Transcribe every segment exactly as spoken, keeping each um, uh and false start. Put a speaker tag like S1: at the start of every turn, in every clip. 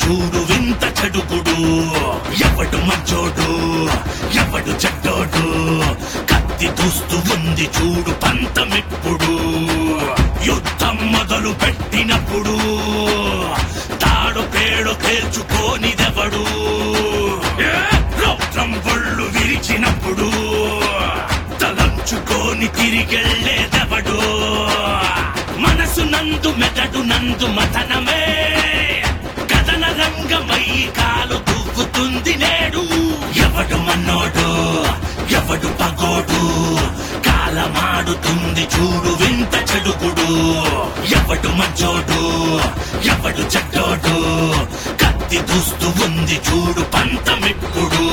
S1: చూడు వింత చెడుగుడు. ఎవడు మంచోడు ఎవడు చెడ్డోడు, కత్తి దూస్తూ ఉంది చూడు పంతమిప్పుడు. యుద్ధం మొదలు పెట్టినప్పుడు తాడు పేడు తేల్చుకోనిదెవడు. రౌద్రం ఒళ్ళు విరిచినప్పుడు తలంచుకొని తిరిగెళ్ళేదెవడు. మనసు నందు మెదడు నందు మథనమే కథన రంగమై కాలు దువ్వుతుంది నేడు. ఎవడు మన్నోడు ఎవడు పగోడు, కాలమాడుతుంది చూడు వింత చెడుగుడు. ఎవడు మంచోడు ఎవడు చెడ్డోడు, కత్తి దూస్తూ ఉంది చూడు పంతమిప్పుడు.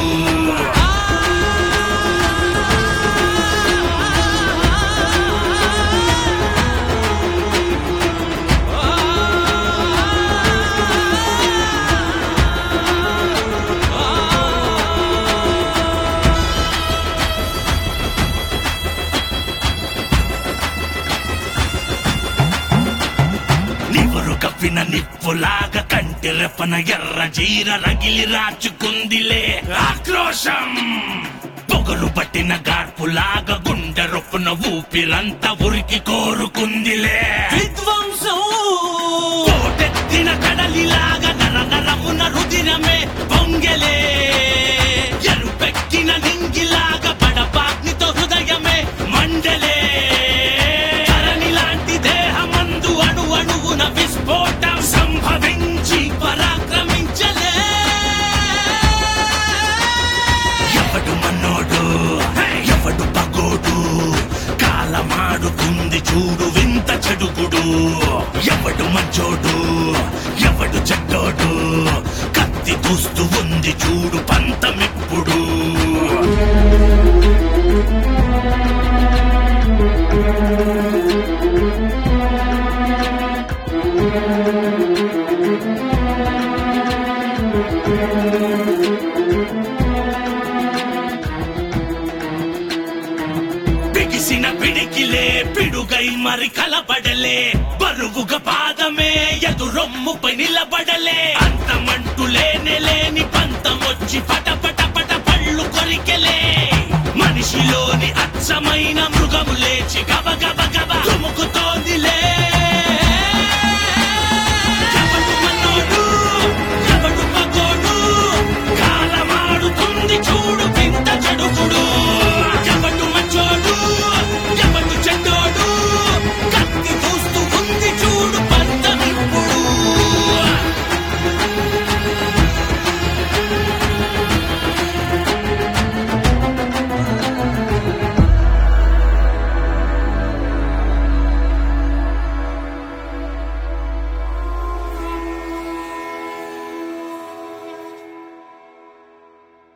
S1: నివురు కప్పిన నిప్పులాగా కంటి రెప్పన ఎర్ర జీర రగిలి రాచుకుందిలే ఆక్రోశం. పొగలు పట్టిన గార్పులాగా గుండె రొప్పున ఊపిరంతా ఉరికి కోరుకుందిలే విధ్వంసం. పోటెత్తిన కడలిలాగా నర నరమున రుదిరమే పొంగెలే. ఎరుపెక్కిన నింగిలాగా పడపాగ్నితో హృదయమే మండలే. విస్ఫోటం సంభవించి పరాక్రమించలే. ఎవడు మన్నోడు ఎవడు పగోడు, కాలమాడుతుంది చూడు వింత చెడుగుడు. ఎవడు మంచోడు ఎవడు చెడ్డోడు, కత్తి దూస్తూ ఉంది చూడు పంతమిప్పుడు. బిగిసిన పిడికిలే పిడుగై మరి కలబడలే. బరువుగా పాదమే ఎదురొమ్ముపై నిలబడలే. అంతమంటూ లేనే లేని పంతమొచ్చి పట పట పట పళ్ళు కొరికెలే. మనిషిలోని అచ్చమైన మృగము లేచి గబగ